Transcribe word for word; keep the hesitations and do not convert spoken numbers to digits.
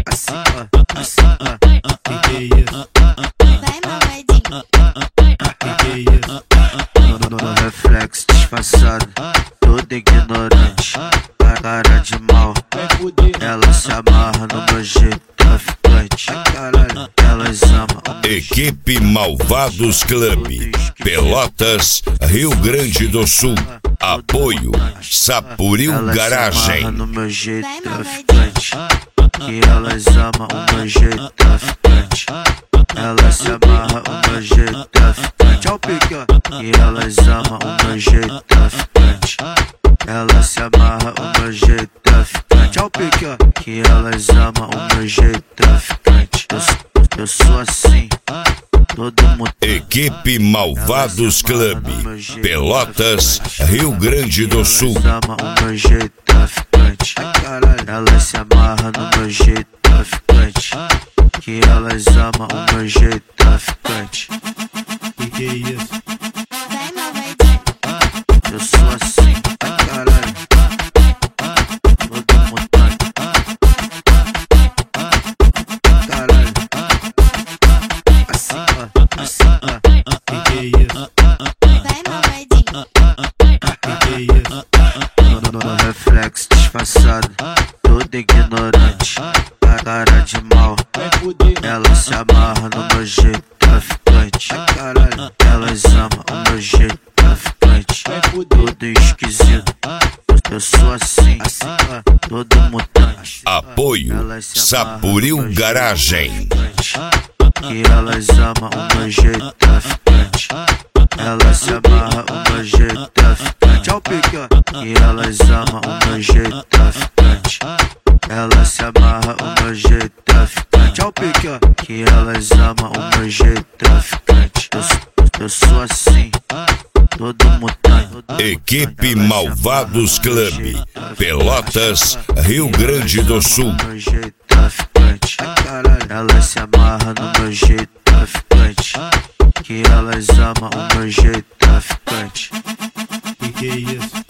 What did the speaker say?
Assim, ó, assim, ó. Que que é isso? Vai, malvadinho. Que que é isso? No, no, no reflexo disfarçado, todo ignorante, cara de mal. Ela se amarra no meu jeito traficante. Caralho, elas amam o meu Equipe Malvados Club, Pelotas, Rio Grande do Sul. Apoio Sapuril Elas se Garagem. amarram no meu jeito traficante. Que elas amam o meu jeito traficante. Elas se amarram o meu jeito traficante. Ó o pique, ó. Que elas amam o meu jeito traficante. Elas se amarram o meu jeito traficante. Ó o pique, ó. Que elas amam o meu jeito traficante. Eu, sou- eu sou assim, todo mundo. Equipe Malvados Club, Pelotas, Rio Grande do Sul. Elas amam o meu jeito traficante. Elas se amarram no meu jeito traficante. Que elas amam o meu jeito traficante. Que que é isso? Vai, malvadinho. Eu sou assim, caralho. Todo mutante. Caralho. Assim, ó, assim, ó. Que que é isso? Vai, malvadinho. Que que é isso? No, no, no reflexo disfarçado, todo ignorante, cara de mal. Ela se amarra no meu jeito traficante. Caralho, elas amam o meu jeito traficante. Todo esquisito, eu sou assim, todo mutante. Apoio Sapuril Garagem. Que elas amam o meu jeito traficante. Elas se amarram o meu jeito traficante. Ó o pique, ó. Que elas amam o meu jeito traficante. Elas se amarram o meu jeito traficante. Ó o pique, ó. Que elas amam o meu jeito traficante. Eu, sou- eu sou assim, todo mutante. Equipe Malvados Club, Pelotas, Rio Grande do Sul. Meu jeito traficante. Elas se amarram no meu jeito traficante. Que elas amam o meu jeito traficante. Que que é isso?